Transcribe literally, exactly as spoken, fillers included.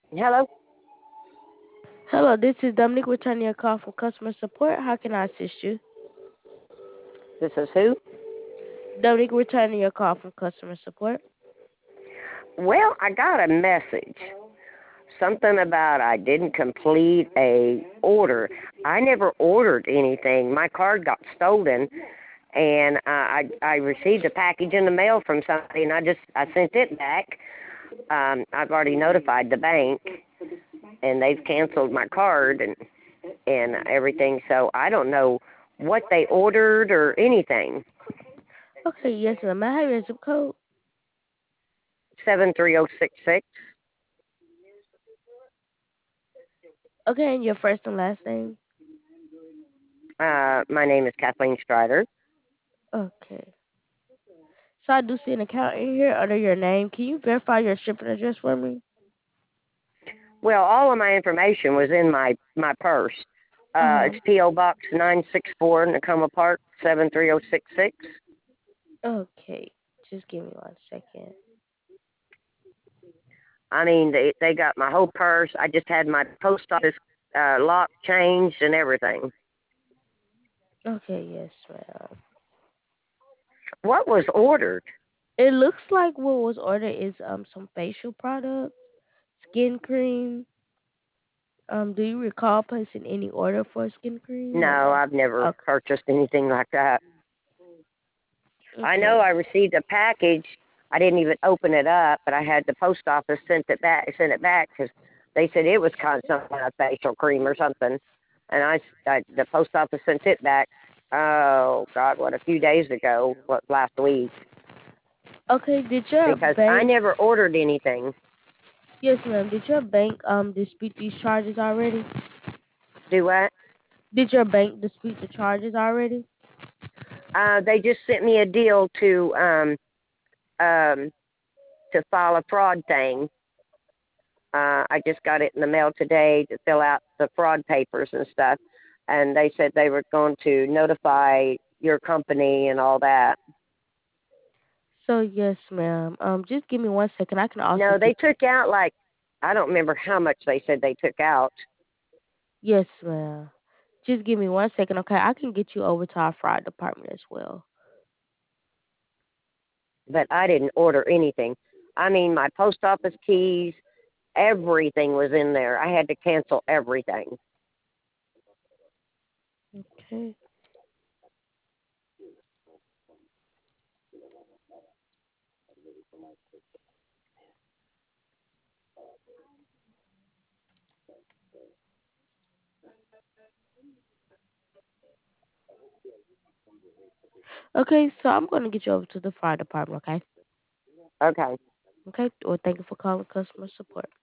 Hello, Hello, this is Dominique returning your call from customer support. How can I assist you? this is who? Dominique returning your call from customer support. Well, I got a message. Something about I didn't complete a order. I never ordered anything. My card got stolen, and uh, I I received a package in the mail from somebody, and I just I sent it back. Um, I've already notified the bank, and they've canceled my card and and everything. So I don't know what they ordered or anything. Okay, yes, ma'am. May I have your zip code? Seven three zero six six. Okay, and your first and last name? Uh, my name is Kathleen Strider. Okay. So I do see an account in here under your name. Can you verify your shipping address for me? Well, all of my information was in my my purse. Uh, Uh-huh. it's P O Box nine six four, Nakoma Park, seven three zero six six. Okay. Just give me one second. I mean, they they got my whole purse. I just had my post office uh, lock changed and everything. Okay, yes, ma'am. What was ordered? It looks like what was ordered is um some facial products, skin cream. Um, do you recall placing any order for skin cream No, or? I've never Okay. purchased anything like that. I know Okay. I received a package. I didn't even open it up, but I had the post office sent it back. Sent it back because they said it was kind of some kind of facial cream or something, and I, I the post office sent it back. Oh God, what a few days ago, what last week? Okay, did your Because I bank, never ordered anything. yes ma'am, did your bank um dispute these charges already? Do what? Did your bank dispute the charges already? Uh, they just sent me a deal to um um to file a fraud thing. Uh, I just got it in the mail today to fill out the fraud papers and stuff, and they said they were going to notify your company and all that. So yes ma'am. Um, just give me one second. I can also No, they get, took out like I don't remember how much they said they took out, yes ma'am. Just give me one second, okay? I can get you over to our fraud department as well. but I didn't order anything. I mean, my post office keys, everything was in there. I had to cancel everything. Okay. Okay, so I'm gonna get you over to the fraud department, okay? Okay. Okay. Well, thank you for calling customer support.